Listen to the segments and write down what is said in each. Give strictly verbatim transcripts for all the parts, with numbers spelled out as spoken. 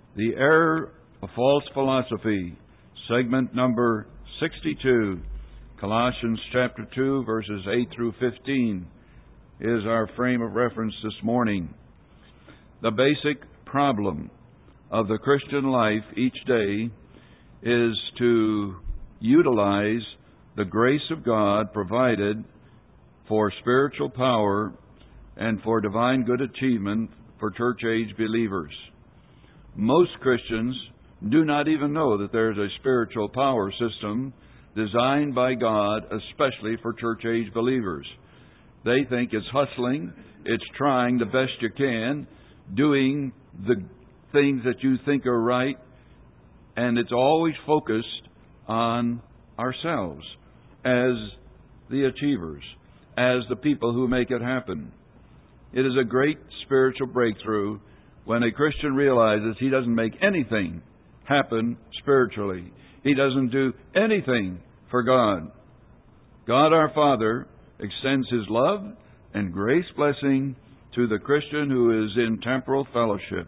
The Error of False Philosophy, segment number sixty-two, Colossians chapter two, verses eight through fifteen, is our frame of reference this morning. The basic problem of the Christian life each day is to utilize the grace of God provided for spiritual power and for divine good achievement for church age believers. Most Christians do not even know that there is a spiritual power system designed by God especially for church age believers. They think it's hustling, it's trying the best you can, doing the things that you think are right, and it's always focused on ourselves as the achievers, as the people who make it happen. It is a great spiritual breakthrough when a Christian realizes he doesn't make anything happen spiritually. He doesn't do anything for God. God our Father extends His love and grace blessing to the Christian who is in temporal fellowship.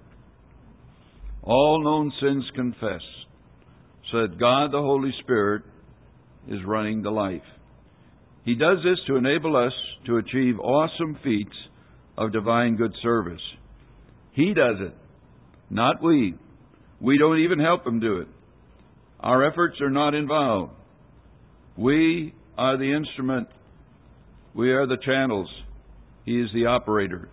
All known sins confess, so that God the Holy Spirit is running the life. He does this to enable us to achieve awesome feats of divine good service. He does it, not we. We don't even help Him do it. Our efforts are not involved. We are the instrument. We are the channels. He is the operator.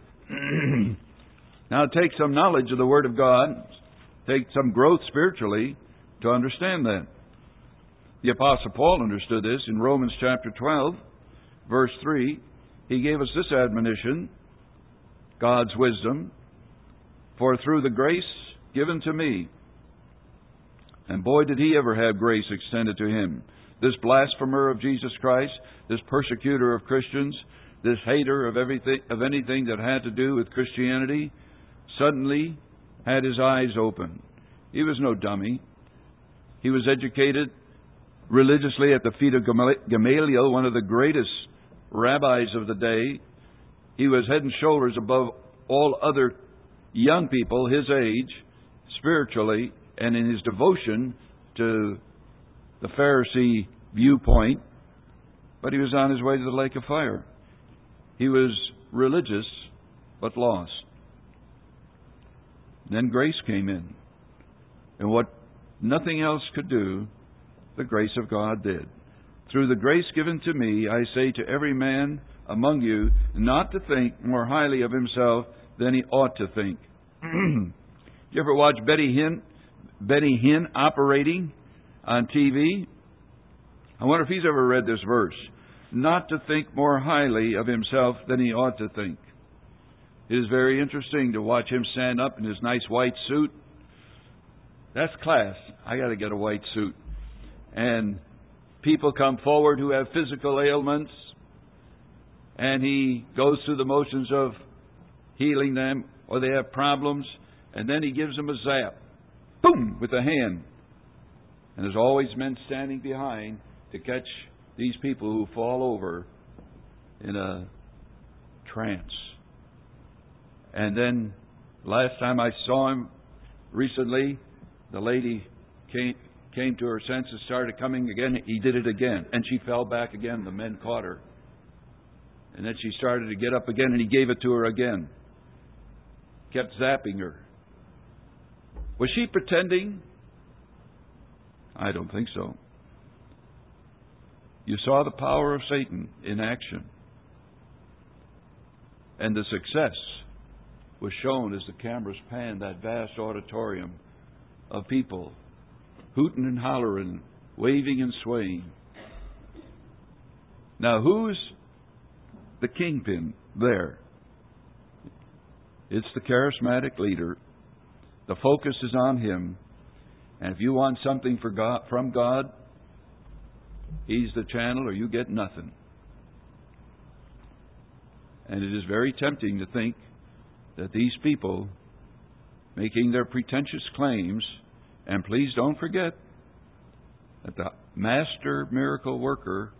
Now it takes some knowledge of the Word of God, takes some growth spiritually to understand that. The Apostle Paul understood this in Romans chapter twelve, verse three. He gave us this admonition, God's wisdom, for through the grace given to me, and boy did he ever have grace extended to him, this blasphemer of Jesus Christ, this persecutor of Christians, this hater of everything, of anything that had to do with Christianity, suddenly had his eyes open. He was no dummy. He was educated religiously at the feet of Gamaliel, one of the greatest rabbis of the day. He was head and shoulders above all other young people his age, spiritually, and in his devotion to the Pharisee viewpoint. But he was on his way to the lake of fire. He was religious, but lost. Then grace came in. And what nothing else could do, the grace of God did. Through the grace given to me, I say to every man among you, not to think more highly of himself than he ought to think. You ever watch Betty Hinn, Betty Hinn operating on T V? I wonder if he's ever read this verse. Not to think more highly of himself than he ought to think. It is very interesting to watch him stand up in his nice white suit. That's class. I got to get a white suit. And people come forward who have physical ailments, and he goes through the motions of healing them, or they have problems, and then he gives them a zap. Boom! With a hand. And there's always men standing behind to catch these people who fall over in a trance. And then, last time I saw him recently, the lady came, came to her senses, started coming again. He did it again. And she fell back again. The men caught her. And then she started to get up again, and he gave it to her again. Kept zapping her. Was she pretending? I don't think so. You saw the power of Satan in action. And the success was shown as the cameras panned that vast auditorium of people hooting and hollering, waving and swaying. Now, who's the kingpin there? It's the charismatic leader. The focus is on him. And if you want something for God, from God, He's the channel, or you get nothing. And it is very tempting to think that these people making their pretentious claims, and please don't forget that the master miracle worker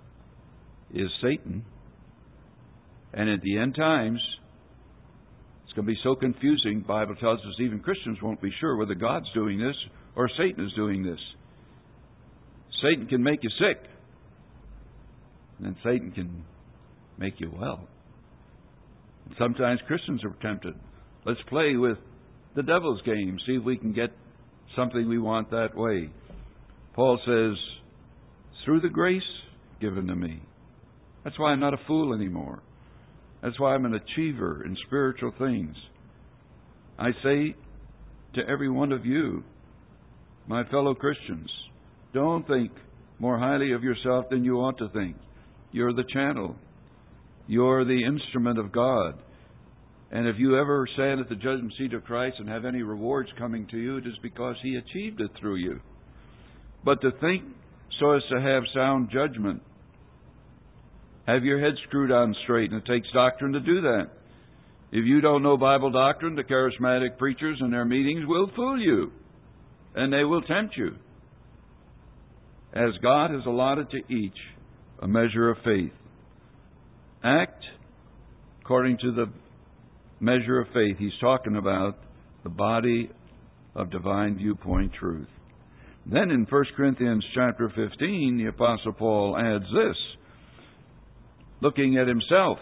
is Satan, and at the end times, It's going to be so confusing. The Bible tells us even Christians won't be sure whether God's doing this or Satan is doing this. Satan can make you sick. And then Satan can make you well. And sometimes Christians are tempted. Let's play with the devil's game. See if we can get something we want that way. Paul says, through the grace given to me. That's why I'm not a fool anymore. That's why I'm an achiever in spiritual things. I say to every one of you, my fellow Christians, don't think more highly of yourself than you ought to think. You're the channel. You're the instrument of God. And if you ever stand at the judgment seat of Christ and have any rewards coming to you, it is because He achieved it through you. But to think so as to have sound judgment, have your head screwed on straight, and it takes doctrine to do that. If you don't know Bible doctrine, the charismatic preachers in their meetings will fool you, and they will tempt you. As God has allotted to each a measure of faith. Act according to the measure of faith. He's talking about the body of divine viewpoint truth. Then in First Corinthians chapter fifteen, the Apostle Paul adds this, looking at himself,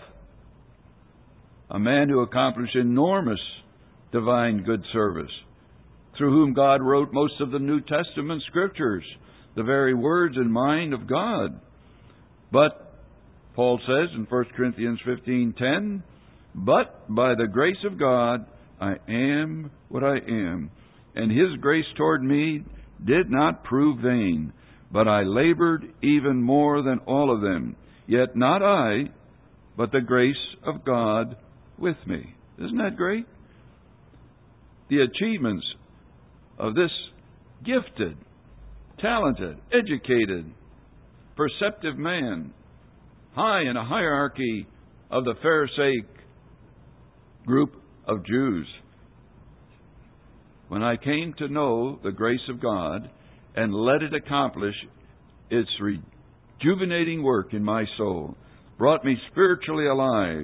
a man who accomplished enormous divine good service, through whom God wrote most of the New Testament scriptures, the very words and mind of God. But, Paul says in First Corinthians fifteen ten, but by the grace of God I am what I am, and His grace toward me did not prove vain, but I labored even more than all of them. Yet not I, but the grace of God with me. Isn't that great? The achievements of this gifted, talented, educated, perceptive man, high in a hierarchy of the Pharisaic group of Jews. When I came to know the grace of God and let it accomplish its rejuvenating work in my soul, brought me spiritually alive,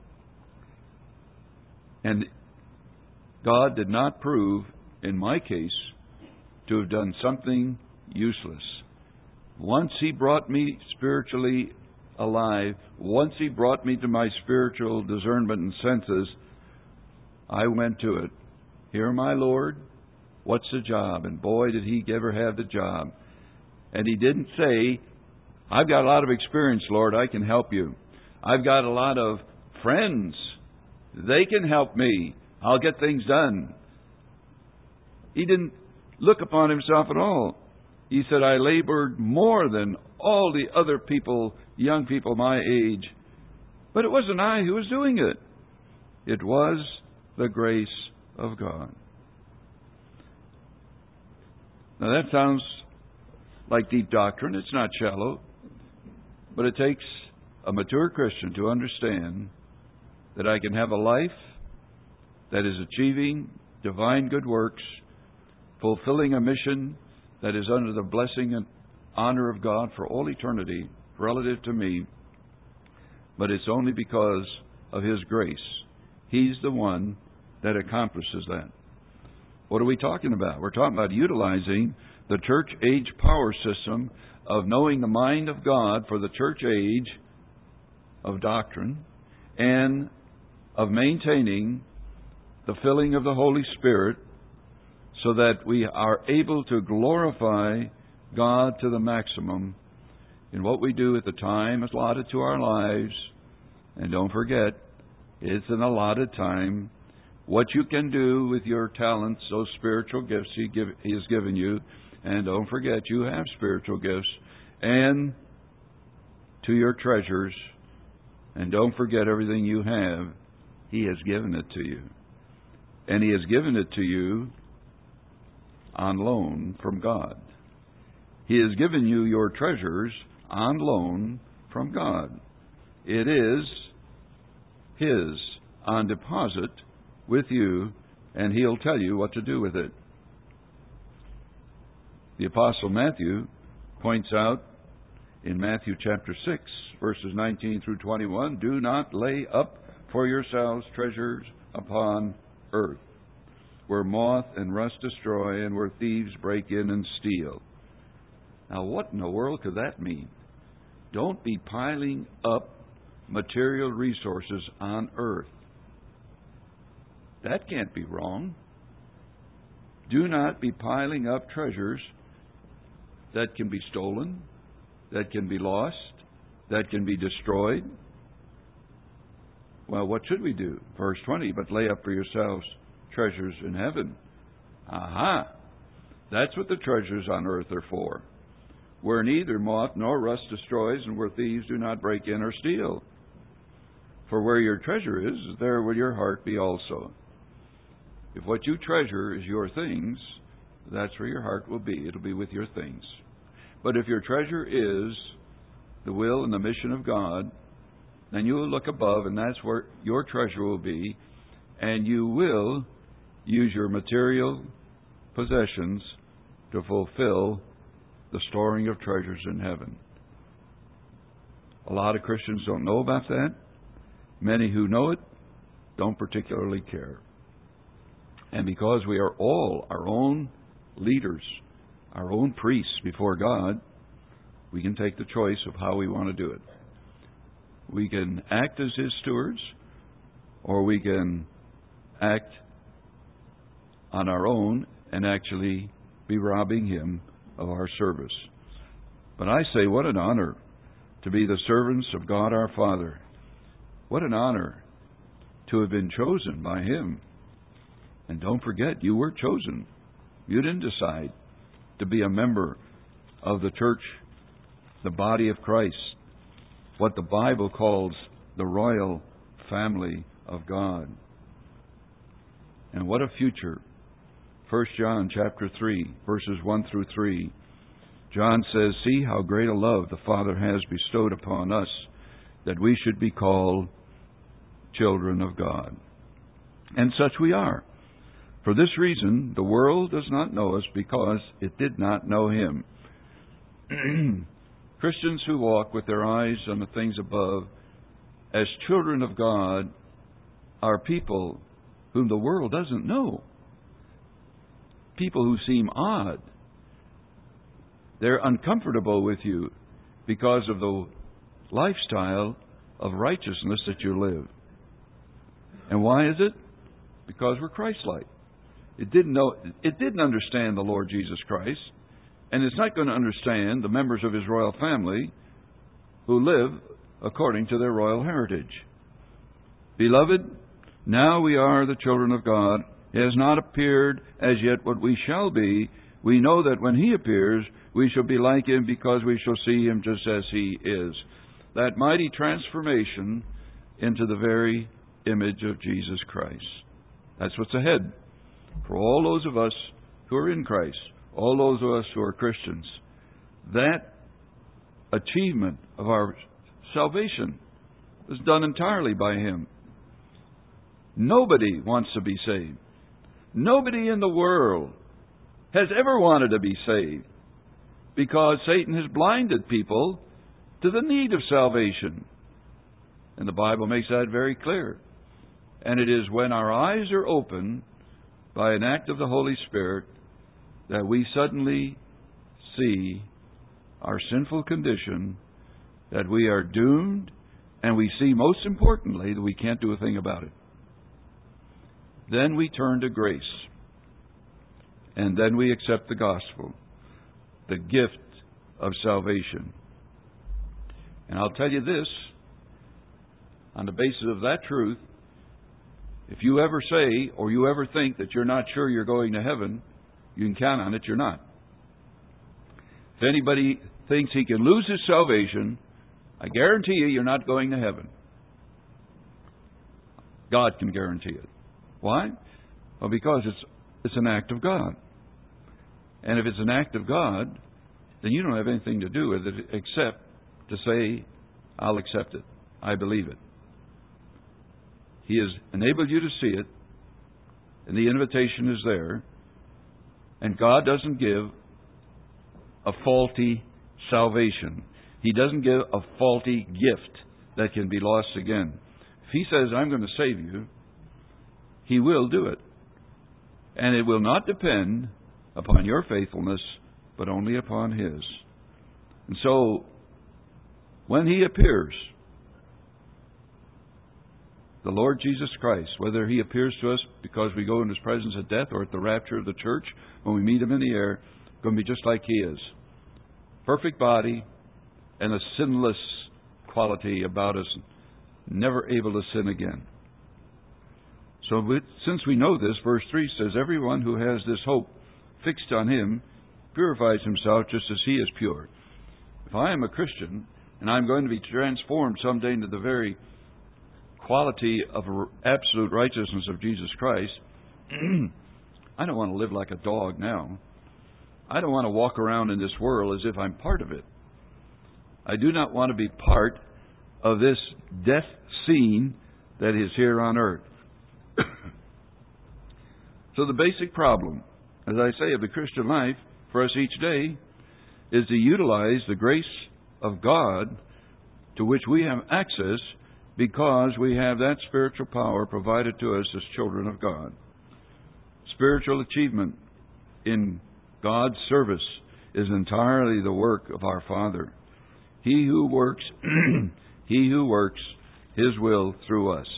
and God did not prove, in my case, to have done something useless. Once He brought me spiritually alive, once He brought me to my spiritual discernment and senses, I went to it. Here, my Lord, what's the job? And boy, did He ever have the job. And He didn't say, I've got a lot of experience, Lord, I can help you. I've got a lot of friends. They can help me. I'll get things done. He didn't look upon Himself at all. He said, I labored more than all the other people, young people my age. But it wasn't I who was doing it. It was the grace of God. Now that sounds like deep doctrine. It's not shallow. But it takes a mature Christian to understand that I can have a life that is achieving divine good works, fulfilling a mission that is under the blessing and honor of God for all eternity, relative to me, but it's only because of His grace. He's the one that accomplishes that. What are we talking about? We're talking about utilizing the church age power system of knowing the mind of God for the church age of doctrine and of maintaining the filling of the Holy Spirit so that we are able to glorify God to the maximum in what we do at the time allotted to our lives. And don't forget, it's an allotted time. What you can do with your talents, those spiritual gifts He, give, he has given you. And don't forget, you have spiritual gifts. And to your treasures. And don't forget everything you have. He has given it to you. And He has given it to you on loan from God. He has given you your treasures on loan from God. It is His on deposit with you, and He'll tell you what to do with it. The Apostle Matthew points out in Matthew chapter six, verses nineteen through twenty-one, do not lay up for yourselves treasures upon earth, where moth and rust destroy and where thieves break in and steal. Now, what in the world could that mean? Don't be piling up material resources on earth. That can't be wrong. Do not be piling up treasures that can be stolen, that can be lost, that can be destroyed. Well, what should we do? Verse twenty, but lay up for yourselves treasures in heaven. Aha! That's what the treasures on earth are for, where neither moth nor rust destroys and where thieves do not break in or steal. For where your treasure is, there will your heart be also. If what you treasure is your things, that's where your heart will be. It'll be with your things. But if your treasure is the will and the mission of God, then you will look above, and that's where your treasure will be, and you will use your material possessions to fulfill the storing of treasures in heaven. A lot of Christians don't know about that. Many who know it don't particularly care. And because we are all our own leaders, our own priests before God, we can take the choice of how we want to do it. We can act as His stewards, or we can act on our own and actually be robbing Him of our service. But I say, what an honor to be the servants of God our Father. What an honor to have been chosen by Him. And don't forget, you were chosen. You didn't decide to be a member of the church, the body of Christ, what the Bible calls the royal family of God. And what a future. First John chapter three, verses one through three. John says, see how great a love the Father has bestowed upon us, that we should be called children of God. And such we are. For this reason, the world does not know us, because it did not know Him. Christians who walk with their eyes on the things above, as children of God, are people whom the world doesn't know. People who seem odd. They're uncomfortable with you because of the lifestyle of righteousness that you live. And why is it? Because we're Christ-like. It didn't know, it didn't understand the Lord Jesus Christ, and it's not going to understand the members of His royal family who live according to their royal heritage. Beloved, now we are the children of God. It has not appeared as yet what we shall be. We know that when He appears, we shall be like Him, because we shall see Him just as He is. That mighty transformation into the very image of Jesus Christ. That's what's ahead for all those of us who are in Christ, all those of us who are Christians. That achievement of our salvation is done entirely by Him. Nobody wants to be saved. Nobody in the world has ever wanted to be saved, because Satan has blinded people to the need of salvation. And the Bible makes that very clear. And it is when our eyes are open by an act of the Holy Spirit that we suddenly see our sinful condition, that we are doomed, and we see, most importantly, that we can't do a thing about it. Then we turn to grace. And then we accept the gospel, the gift of salvation. And I'll tell you this, on the basis of that truth, if you ever say or you ever think that you're not sure you're going to heaven, you can count on it, you're not. If anybody thinks he can lose his salvation, I guarantee you you're not going to heaven. God can guarantee it. Why? Well, because it's it's an act of God. And if it's an act of God, then you don't have anything to do with it except to say, I'll accept it. I believe it. He has enabled you to see it, and the invitation is there. And God doesn't give a faulty salvation. He doesn't give a faulty gift that can be lost again. If He says, I'm going to save you, He will do it. And it will not depend upon your faithfulness, but only upon His. And so, when He appears, the Lord Jesus Christ, whether He appears to us because we go in His presence at death or at the rapture of the church, when we meet Him in the air, going to be just like He is. Perfect body and a sinless quality about us, never able to sin again. So with, since we know this, verse three says, everyone who has this hope fixed on Him purifies himself just as He is pure. If I am a Christian and I'm going to be transformed someday into the very quality of absolute righteousness of Jesus Christ, I don't want to live like a dog now. I don't want to walk around in this world as if I'm part of it. I do not want to be part of this death scene that is here on earth. So the basic problem, as I say, of the Christian life for us each day is to utilize the grace of God to which we have access because we have that spiritual power provided to us as children of God. Spiritual achievement in God's service is entirely the work of our Father. He who works, He who works His will through us.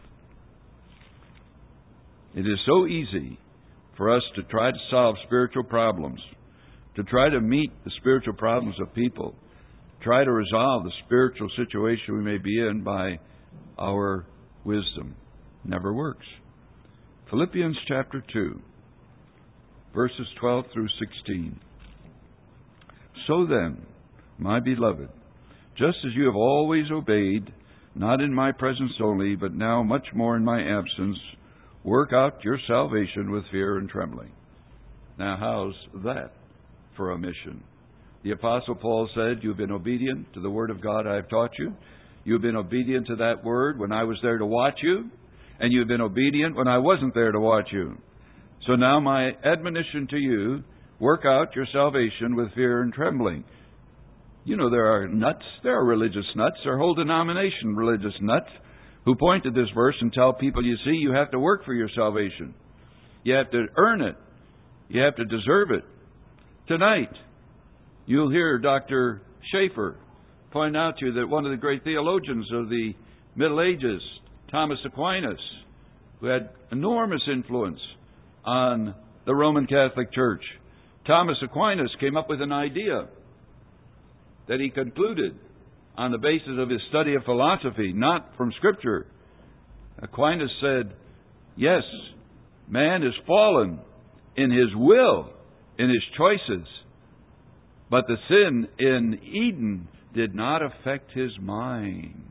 It is so easy for us to try to solve spiritual problems, to try to meet the spiritual problems of people, try to resolve the spiritual situation we may be in by our wisdom. Never works. Philippians chapter two, verses twelve through sixteen. So then, my beloved, just as you have always obeyed, not in my presence only, but now much more in my absence, work out your salvation with fear and trembling. Now, how's that for a mission? The Apostle Paul said, you've been obedient to the Word of God I have taught you. You've been obedient to that Word when I was there to watch you. And you've been obedient when I wasn't there to watch you. So now my admonition to you, work out your salvation with fear and trembling. You know, there are nuts, there are religious nuts, there are whole denomination religious nuts who point to this verse and tell people, you see, you have to work for your salvation. You have to earn it. You have to deserve it. Tonight, you'll hear Doctor Schaeffer point out to you that one of the great theologians of the Middle Ages, Thomas Aquinas, who had enormous influence on the Roman Catholic Church, Thomas Aquinas came up with an idea that he concluded on the basis of his study of philosophy, not from Scripture. Aquinas said, yes, man is fallen in his will, in his choices, but the sin in Eden did not affect his mind.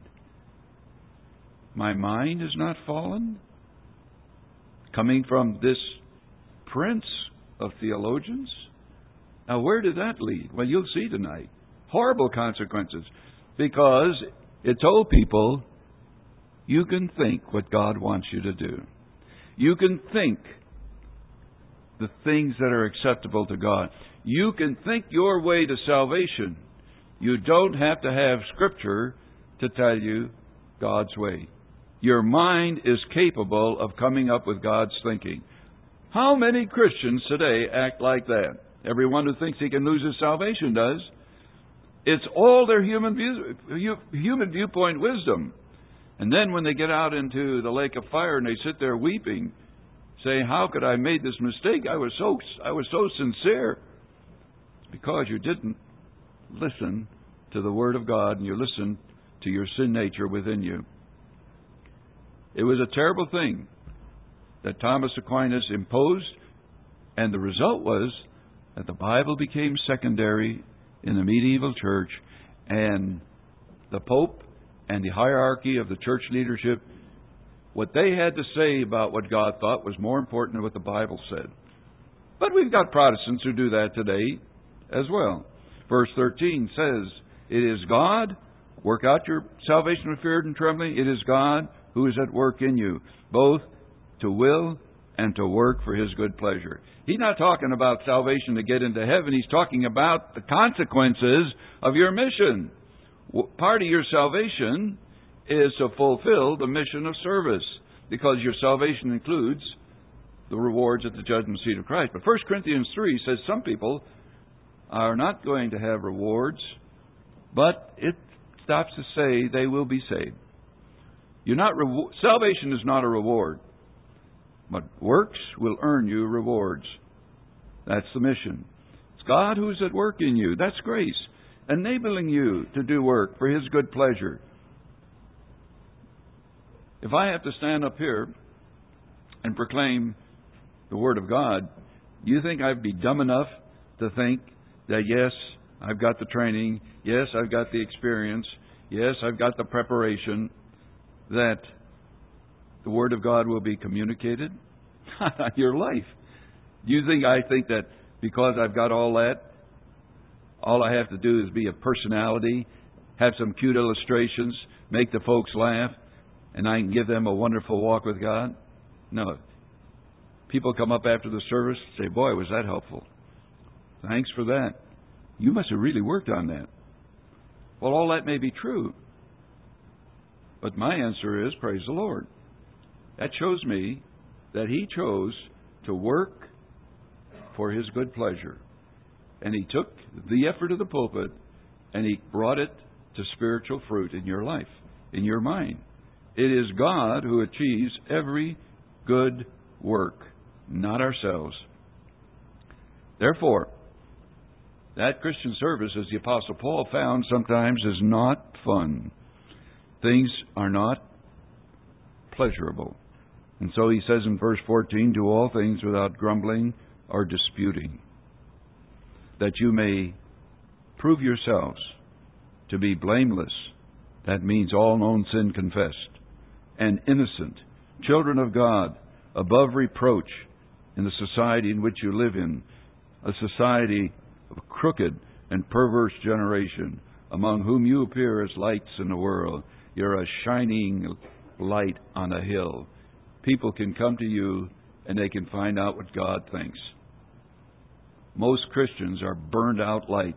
My mind is not fallen? Coming from this prince of theologians? Now, where did that lead? Well, you'll see tonight. Horrible consequences. Because it told people, you can think what God wants you to do. You can think the things that are acceptable to God. You can think your way to salvation. You don't have to have Scripture to tell you God's way. Your mind is capable of coming up with God's thinking. How many Christians today act like that? Everyone who thinks he can lose his salvation does. It's all their human view, human viewpoint wisdom. And then when they get out into the lake of fire and they sit there weeping, saying, how could I have made this mistake? I was so I was so sincere. It's because you didn't listen to the Word of God and you listened to your sin nature within you. It was a terrible thing that Thomas Aquinas imposed, and the result was that the Bible became secondary in the medieval church, and the Pope and the hierarchy of the church leadership, what they had to say about what God thought was more important than what the Bible said. But we've got Protestants who do that today as well. Verse thirteen says, it is God, work out your salvation with fear and trembling, it is God who is at work in you, both to will and to work for His good pleasure. He's not talking about salvation to get into heaven. He's talking about the consequences of your mission. Part of your salvation is to fulfill the mission of service. because your salvation includes the rewards at the judgment seat of Christ. But First Corinthians three says some people are not going to have rewards, but it stops to say they will be saved. You're not rewo- salvation is not a reward, but works will earn you rewards. That's the mission. It's God who's at work in you. That's grace, enabling you to do work for His good pleasure. If I have to stand up here and proclaim the Word of God, do you think I'd be dumb enough to think that, yes, I've got the training, yes, I've got the experience, yes, I've got the preparation, that the Word of God will be communicated? Not your life. Do you think I think that because I've got all that, all I have to do is be a personality, have some cute illustrations, make the folks laugh, and I can give them a wonderful walk with God? No. People come up after the service and say, boy, was that helpful. Thanks for that. You must have really worked on that. Well, all that may be true. But my answer is, praise the Lord. That shows me that He chose to work for His good pleasure. And He took the effort of the pulpit and He brought it to spiritual fruit in your life, in your mind. It is God who achieves every good work, not ourselves. Therefore, that Christian service, as the Apostle Paul found, sometimes is not fun. Things are not pleasurable. And so he says in verse fourteen, do all things without grumbling or disputing, that you may prove yourselves to be blameless. That means all known sin confessed, and innocent, children of God, above reproach in the society in which you live in, a society of a crooked and perverse generation, among whom you appear as lights in the world. You're a shining light on a hill. People can come to you and they can find out what God thinks. Most Christians are burned out lights.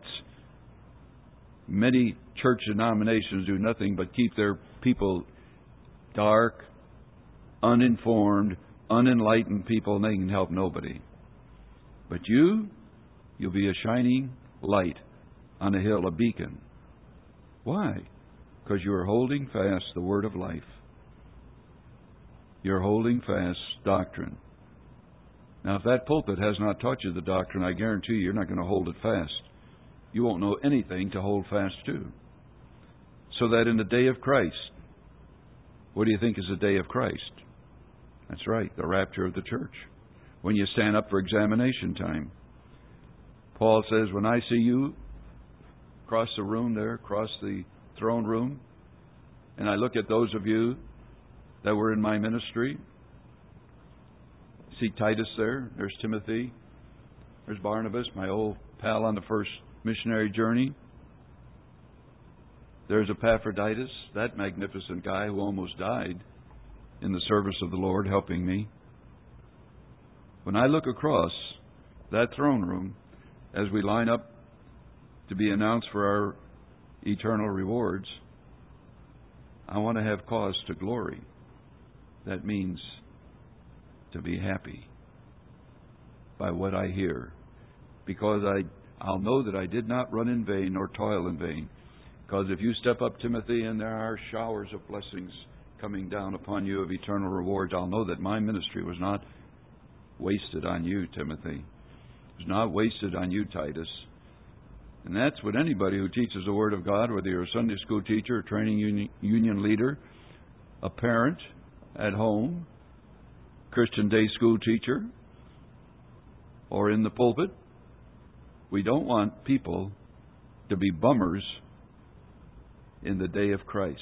Many church denominations do nothing but keep their people dark, uninformed, unenlightened people, and they can help nobody. But you, you'll be a shining light on a hill, a beacon. Why? Because you are holding fast the word of life. You're holding fast doctrine. Now, if that pulpit has not taught you the doctrine, I guarantee you, you're not going to hold it fast. You won't know anything to hold fast to. So that in the day of Christ, what do you think is the day of Christ? That's right, the rapture of the church. When you stand up for examination time. Paul says, when I see you across the room there, across the throne room, and I look at those of you that were in my ministry, see Titus there, there's Timothy, there's Barnabas, my old pal on the first missionary journey. There's Epaphroditus, that magnificent guy who almost died in the service of the Lord, helping me. When I look across that throne room, as we line up to be announced for our eternal rewards, I want to have cause to glory. That means to be happy by what I hear, because I, I'll know that I did not run in vain nor toil in vain. Because if you step up, Timothy, and there are showers of blessings coming down upon you of eternal rewards, I'll know that my ministry was not wasted on you, Timothy. It was not wasted on you, Titus. And that's what anybody who teaches the Word of God, whether you're a Sunday school teacher, a training union, union leader, a parent at home, Christian day school teacher, or in the pulpit, we don't want people to be bummers in the day of Christ.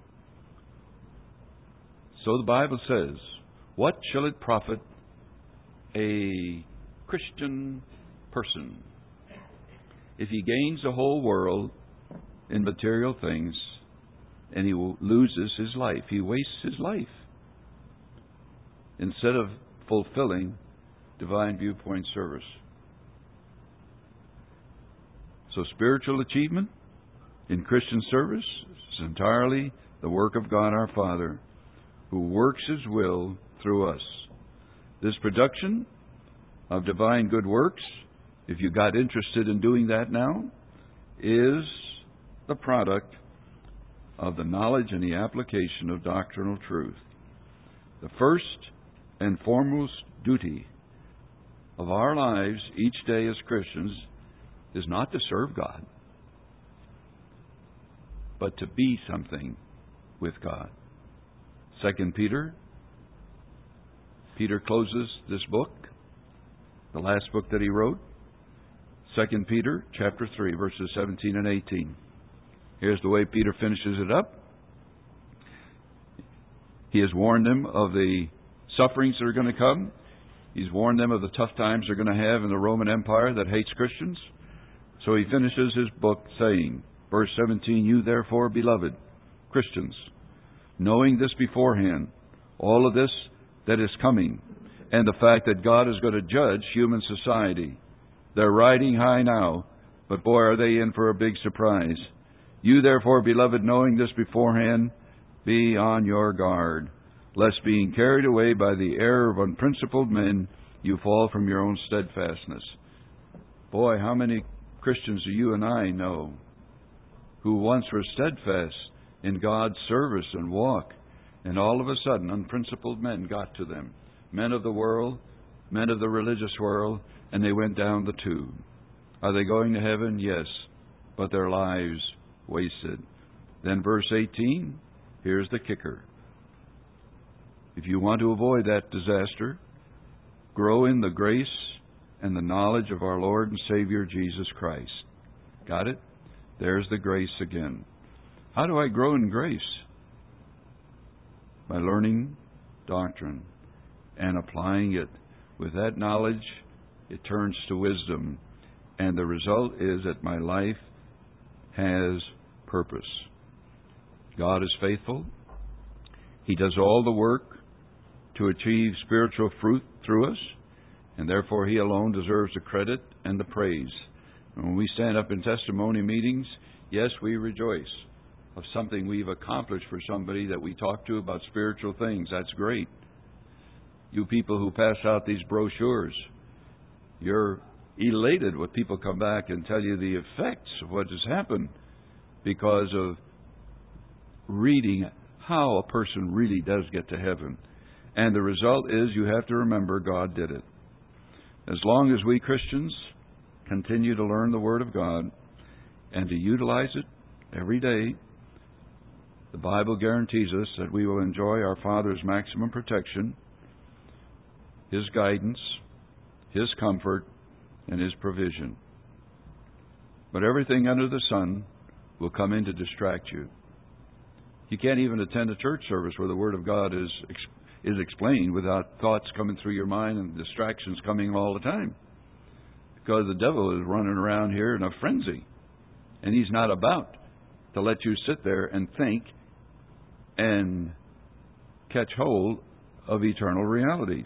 So the Bible says, what shall it profit a Christian person if he gains the whole world in material things and he loses his life? He wastes his life instead of fulfilling Divine Viewpoint service. So spiritual achievement in Christian service is entirely the work of God our Father, who works His will through us. This production of divine good works, if you got interested in doing that now, is the product of the knowledge and the application of doctrinal truth. The first and foremost duty of our lives each day as Christians is not to serve God, but to be something with God. Second Peter. Peter closes this book, the last book that he wrote. Second Peter chapter three, verses seventeen and eighteen. Here's the way Peter finishes it up. He has warned them of the sufferings that are going to come. He's warned them of the tough times they're going to have in the Roman Empire that hates Christians. So he finishes his book saying, verse seventeen, "You therefore, beloved Christians, knowing this beforehand, all of this that is coming, and the fact that God is going to judge human society. They're riding high now, but boy, are they in for a big surprise. You therefore, beloved, knowing this beforehand, be on your guard, lest being carried away by the error of unprincipled men, you fall from your own steadfastness." Boy, how many Christians do you and I know who once were steadfast in God's service and walk, and all of a sudden unprincipled men got to them, men of the world, men of the religious world, and they went down the tube. Are they going to heaven? Yes, but their lives wasted. Then verse eighteen, here's the kicker. If you want to avoid that disaster, grow in the grace and the knowledge of our Lord and Savior Jesus Christ. Got it? There's the grace again. How do I grow in grace? By learning doctrine and applying it. With that knowledge, it turns to wisdom. And the result is that my life has purpose. God is faithful. He does all the work to achieve spiritual fruit through us, and therefore He alone deserves the credit and the praise. And when we stand up in testimony meetings, yes, we rejoice of something we've accomplished for somebody that we talk to about spiritual things. That's great. You people who pass out these brochures, you're elated when people come back and tell you the effects of what has happened because of reading how a person really does get to heaven. And the result is you have to remember God did it. As long as we Christians continue to learn the Word of God and to utilize it every day, the Bible guarantees us that we will enjoy our Father's maximum protection, His guidance, His comfort, and His provision. But everything under the sun will come in to distract you. You can't even attend a church service where the Word of God is is explained without thoughts coming through your mind and distractions coming all the time. Because the devil is running around here in a frenzy. And he's not about to let you sit there and think and catch hold of eternal realities.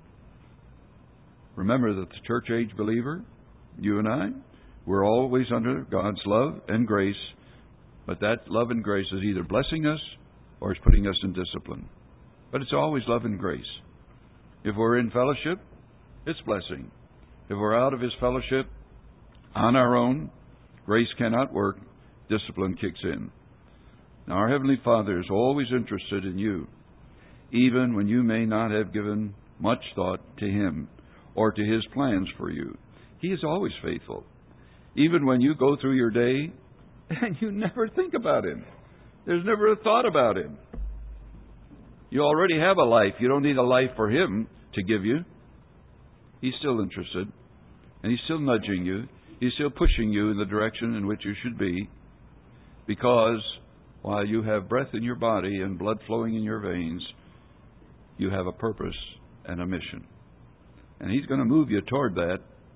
Remember that the church age believer, you and I, we're always under God's love and grace, but that love and grace is either blessing us or it's putting us in discipline. But it's always love and grace. If we're in fellowship, it's blessing. If we're out of His fellowship on our own, grace cannot work, discipline kicks in. Now, our Heavenly Father is always interested in you, even when you may not have given much thought to Him or to His plans for you. He is always faithful. Even when you go through your day and you never think about Him. There's never a thought about Him. You already have a life. You don't need a life for Him to give you. He's still interested. And He's still nudging you. He's still pushing you in the direction in which you should be. Because while you have breath in your body and blood flowing in your veins, you have a purpose and a mission. And He's going to move you toward that.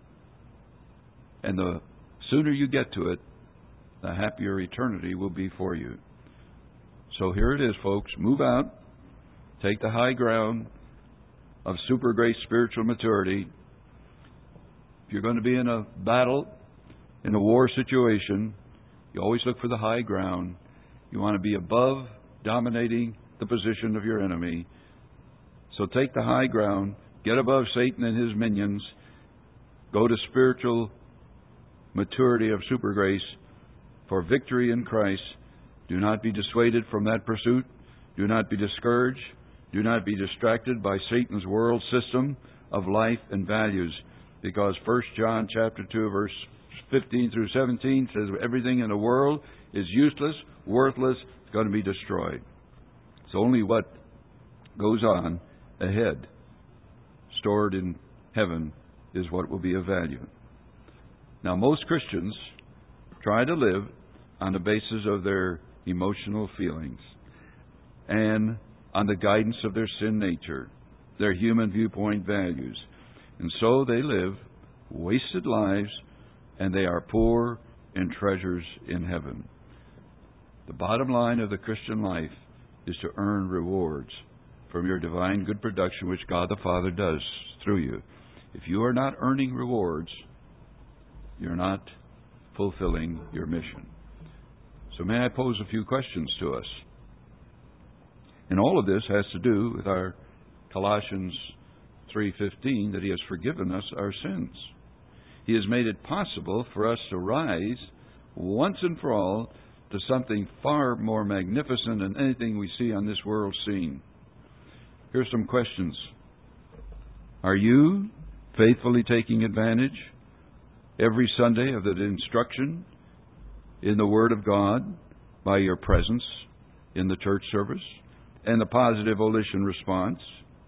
And the sooner you get to it, the happier eternity will be for you. So here it is, folks. Move out. Take the high ground of super great spiritual maturity. If you're going to be in a battle, in a war situation, you always look for the high ground. You want to be above dominating the position of your enemy. So take the high ground, get above Satan and his minions, go to spiritual maturity of super grace for victory in Christ. Do not be dissuaded from that pursuit. Do not be discouraged. Do not be distracted by Satan's world system of life and values, because First John chapter two, verse fifteen through seventeen says everything in the world is useless, worthless, it's going to be destroyed. It's only what goes on ahead, stored in heaven, is what will be of value. Now, most Christians try to live on the basis of their emotional feelings and on the guidance of their sin nature, their human viewpoint values. And so they live wasted lives, and they are poor in treasures in heaven. The bottom line of the Christian life is to earn rewards from your divine good production, which God the Father does through you. If you are not earning rewards, you're not fulfilling your mission. So may I pose a few questions to us? And all of this has to do with our Colossians three fifteen, that He has forgiven us our sins. He has made it possible for us to rise once and for all to something far more magnificent than anything we see on this world scene. Here's some questions. Are you faithfully taking advantage every Sunday of the instruction in the Word of God by your presence in the church service and the positive volition response?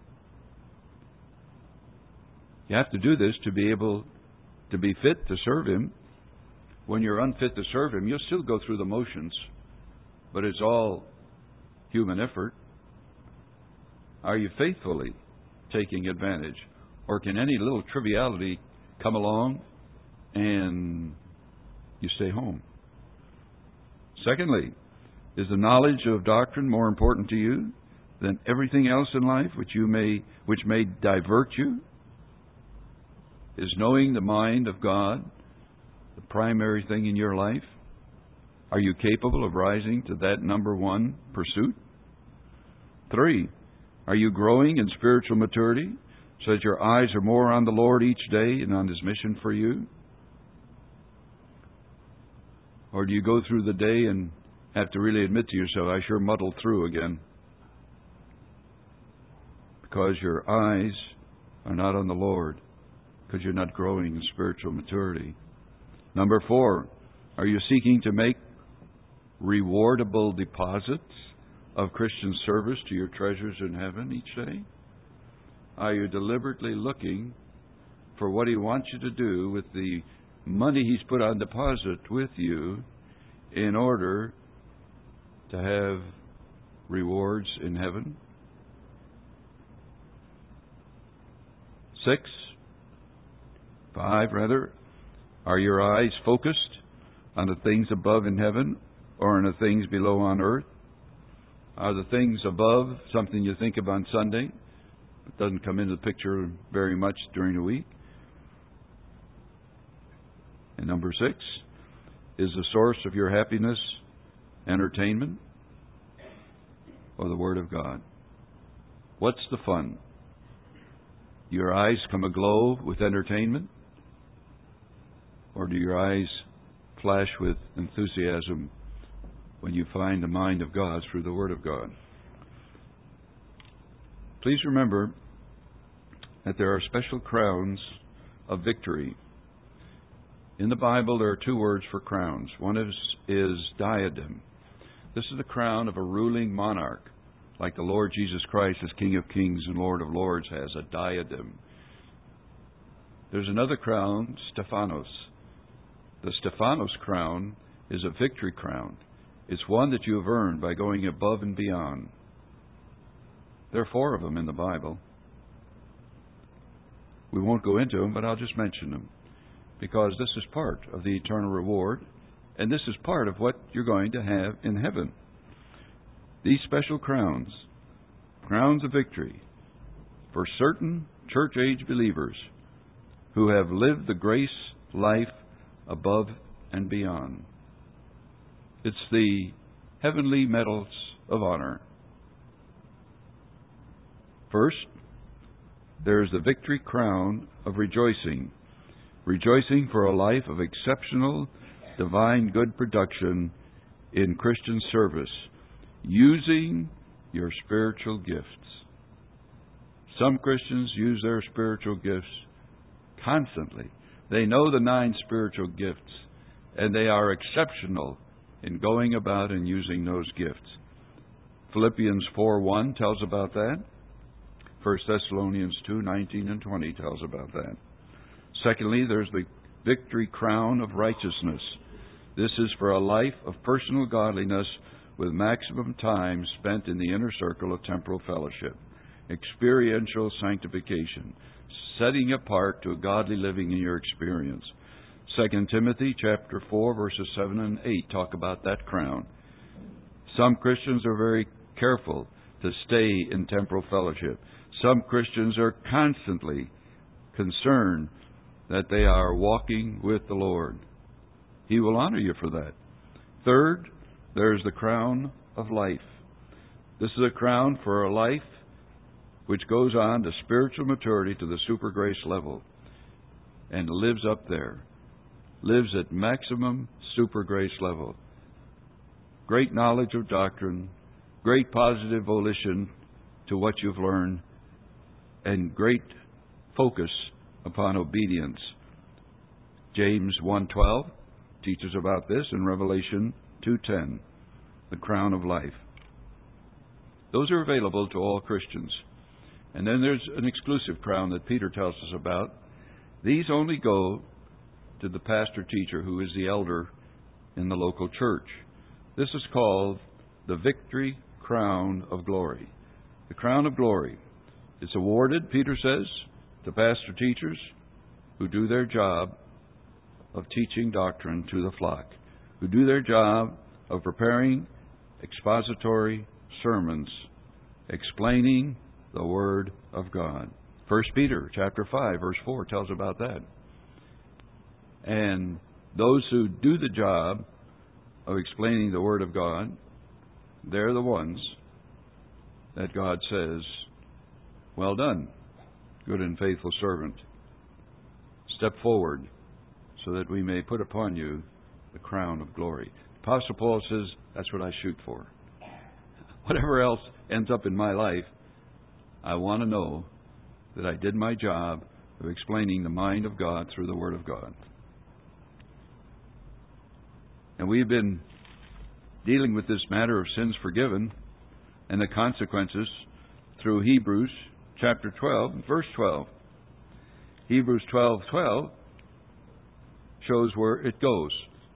You have to do this to be able to be fit to serve Him. When you're unfit to serve Him, you'll still go through the motions, but it's all human effort. Are you faithfully taking advantage? Or can any little triviality come along and you stay home? Secondly, is the knowledge of doctrine more important to you than everything else in life which you may which may divert you? Is knowing the mind of God the primary thing in your life? Are you capable of rising to that number one pursuit? Three, are you growing in spiritual maturity so that your eyes are more on the Lord each day and on His mission for you? Or do you go through the day and have to really admit to yourself, I sure muddled through again? Because your eyes are not on the Lord, because you're not growing in spiritual maturity. Number four, are you seeking to make rewardable deposits of Christian service to your treasures in heaven each day? Are you deliberately looking for what He wants you to do with the money He's put on deposit with you in order to have rewards in heaven? Six, five rather, are your eyes focused on the things above in heaven or on the things below on earth? Are the things above something you think of on Sunday? It doesn't come into the picture very much during the week. And number six, is the source of your happiness entertainment or the Word of God? What's the fun? Your eyes come aglow with entertainment? Or do your eyes flash with enthusiasm when you find the mind of God through the Word of God? Please remember that there are special crowns of victory. In the Bible, there are two words for crowns. One is, is diadem. This is the crown of a ruling monarch, like the Lord Jesus Christ as King of Kings and Lord of Lords has a diadem. There's another crown, Stephanos. The Stephanos crown is a victory crown. It's one that you have earned by going above and beyond. There are four of them in the Bible. We won't go into them, but I'll just mention them, because this is part of the eternal reward, and this is part of what you're going to have in heaven. These special crowns, crowns of victory, for certain church-age believers who have lived the grace life above and beyond. It's the heavenly medals of honor. First, there is the victory crown of rejoicing. Rejoicing for a life of exceptional, divine good production in Christian service, using your spiritual gifts. Some Christians use their spiritual gifts constantly. They know the nine spiritual gifts, and they are exceptional in going about and using those gifts. Philippians four one tells about that. First Thessalonians two nineteen and twenty tells about that. Secondly, there's the victory crown of righteousness. This is for a life of personal godliness with maximum time spent in the inner circle of temporal fellowship. Experiential sanctification, setting apart to a godly living in your experience. Second Timothy chapter four, verses seven and eight talk about that crown. Some Christians are very careful to stay in temporal fellowship. Some Christians are constantly concerned that they are walking with the Lord. He will honor you for that. Third, there's the crown of life. This is a crown for a life which goes on to spiritual maturity to the super grace level and lives up there, lives at maximum super grace level. Great knowledge of doctrine, great positive volition to what you've learned, and great focus upon obedience. James one twelve teaches about this, in Revelation two ten, the crown of life. Those are available to all Christians. And then there's an exclusive crown that Peter tells us about. These only go to the pastor-teacher who is the elder in the local church. This is called the victory crown of glory. The crown of glory. It's awarded, Peter says, to pastor-teachers who do their job of teaching doctrine to the flock, who do their job of preparing expository sermons, explaining the Word of God. First Peter chapter five, verse four tells about that. And those who do the job of explaining the Word of God, they're the ones that God says, "Well done, good and faithful servant. Step forward so that we may put upon you the crown of glory." Apostle Paul says, that's what I shoot for. Whatever else ends up in my life, I want to know that I did my job of explaining the mind of God through the Word of God. And we've been dealing with this matter of sins forgiven and the consequences through Hebrews chapter twelve, verse twelve. Hebrews twelve twelve shows where it goes.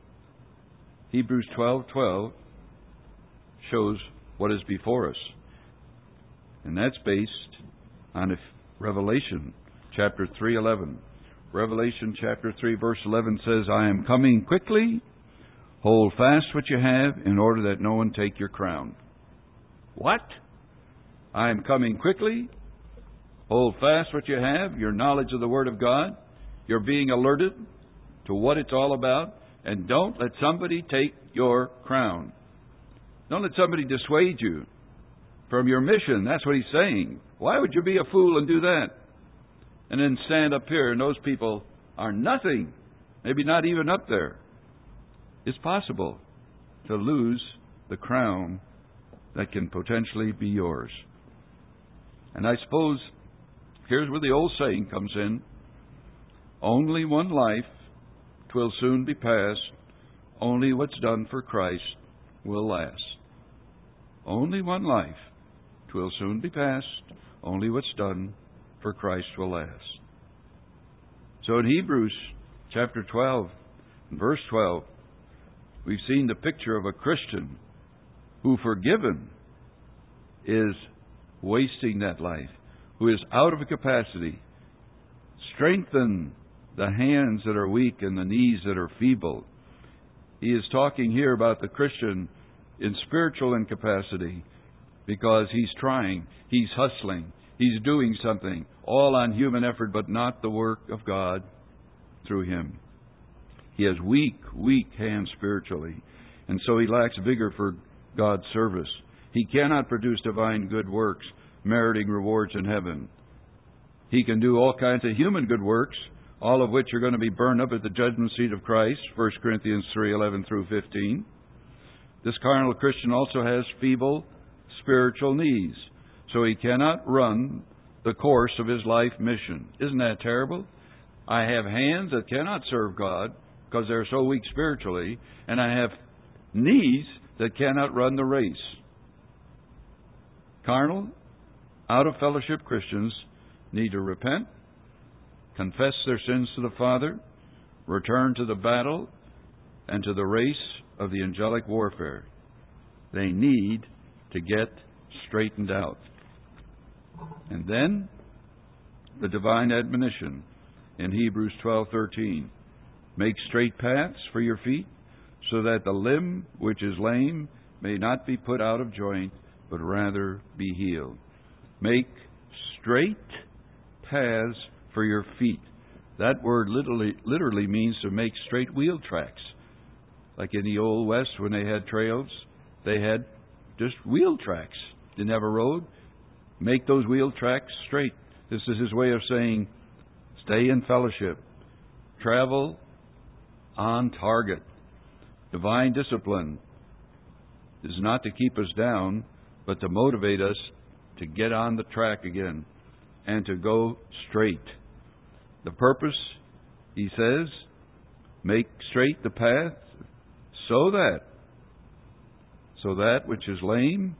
Hebrews twelve twelve shows what is before us. And that's based on Revelation chapter three eleven. Revelation chapter three verse eleven says, "I am coming quickly. Hold fast what you have in order that no one take your crown." What? I am coming quickly. Hold fast what you have, your knowledge of the Word of God. You're being alerted to what it's all about. And don't let somebody take your crown. Don't let somebody dissuade you from your mission. That's what he's saying. Why would you be a fool and do that? And then stand up here and those people are nothing. Maybe not even up there. It's possible to lose the crown that can potentially be yours. And I suppose here's where the old saying comes in. Only one life, 'twill soon be past. Only what's done for Christ will last. Only one life, 'twill soon be past. Only what's done for Christ will last. So in Hebrews chapter twelve, verse twelve, we've seen the picture of a Christian who, forgiven, is wasting that life, who is out of capacity. Strengthen the hands that are weak and the knees that are feeble. He is talking here about the Christian in spiritual incapacity because he's trying, he's hustling, he's doing something, all on human effort, but not the work of God through him. He has weak, weak hands spiritually, and so he lacks vigor for God's service. He cannot produce divine good works meriting rewards in heaven. He can do all kinds of human good works, all of which are going to be burned up at the judgment seat of Christ, First Corinthians three eleven through fifteen. This carnal Christian also has feeble spiritual knees, so he cannot run the course of his life mission. Isn't that terrible? I have hands that cannot serve God because they're so weak spiritually, and I have knees that cannot run the race. Carnal, out of fellowship Christians need to repent, confess their sins to the Father, return to the battle and to the race of the angelic warfare. They need to get straightened out. And then the divine admonition in Hebrews twelve thirteen. Make straight paths for your feet, so that the limb which is lame may not be put out of joint, but rather be healed. Make straight paths for your feet. That word literally, literally means to make straight wheel tracks. Like in the Old West, when they had trails, they had just wheel tracks. Didn't have a road. Make those wheel tracks straight. This is his way of saying, stay in fellowship. Travel on target. Divine discipline is not to keep us down, but to motivate us to get on the track again and to go straight. The purpose, he says, make straight the path so that, so that which is lame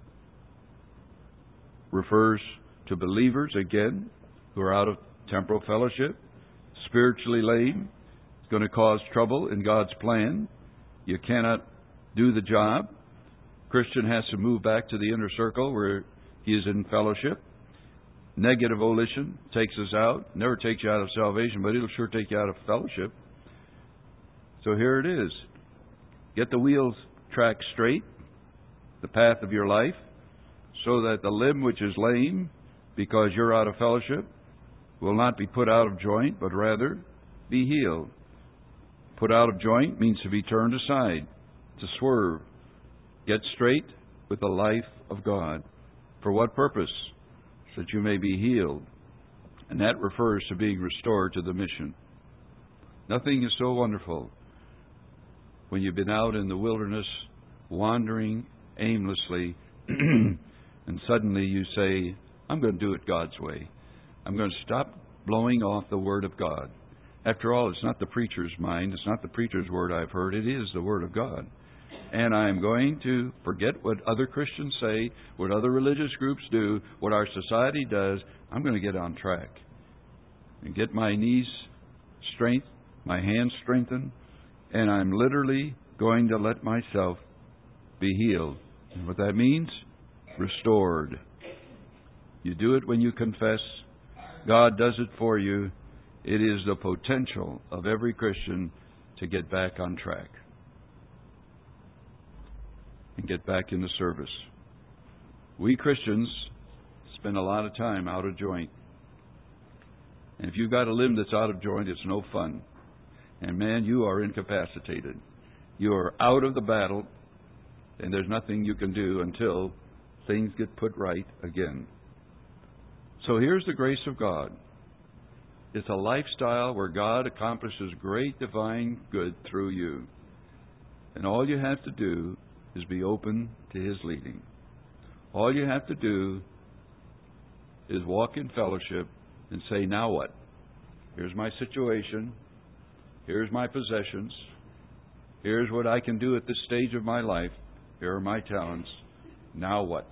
refers to believers again who are out of temporal fellowship. Spiritually lame is going to cause trouble in God's plan. You cannot do the job. Christian has to move back to the inner circle where he is in fellowship. Negative volition takes us out. Never takes you out of salvation, but it'll sure take you out of fellowship. So here it is. Get the wheels track straight, the path of your life, so that the limb which is lame, because you're out of fellowship, will not be put out of joint, but rather be healed. Put out of joint means to be turned aside, to swerve. Get straight with the life of God. For what purpose? So that you may be healed. And that refers to being restored to the mission. Nothing is so wonderful when you've been out in the wilderness, wandering aimlessly, and suddenly you say, I'm going to do it God's way. I'm going to stop blowing off the Word of God. After all, it's not the preacher's mind, it's not the preacher's word I've heard, it is the Word of God. And I'm going to forget what other Christians say, what other religious groups do, what our society does. I'm going to get on track and get my knees strength, my hands strengthened, and I'm literally going to let myself be healed. And what that means? Restored. You do it when you confess. God does it for you. It is the potential of every Christian to get back on track and get back in the service. We Christians spend a lot of time out of joint. And if you've got a limb that's out of joint, it's no fun. And man, you are incapacitated. You are out of the battle, and there's nothing you can do until things get put right again. So here's the grace of God. It's a lifestyle where God accomplishes great divine good through you. And all you have to do is be open to His leading. All you have to do is walk in fellowship and say, now what? Here's my situation. Here's my possessions. Here's what I can do at this stage of my life. Here are my talents. Now what?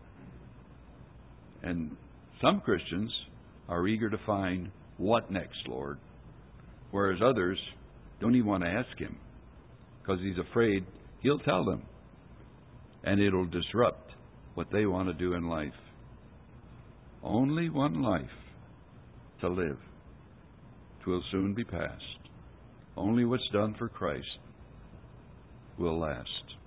And some Christians are eager to find, what next, Lord? Whereas others don't even want to ask Him because He's afraid He'll tell them. And it'll disrupt what they want to do in life. Only one life to live. 'Twill soon be past. Only what's done for Christ will last.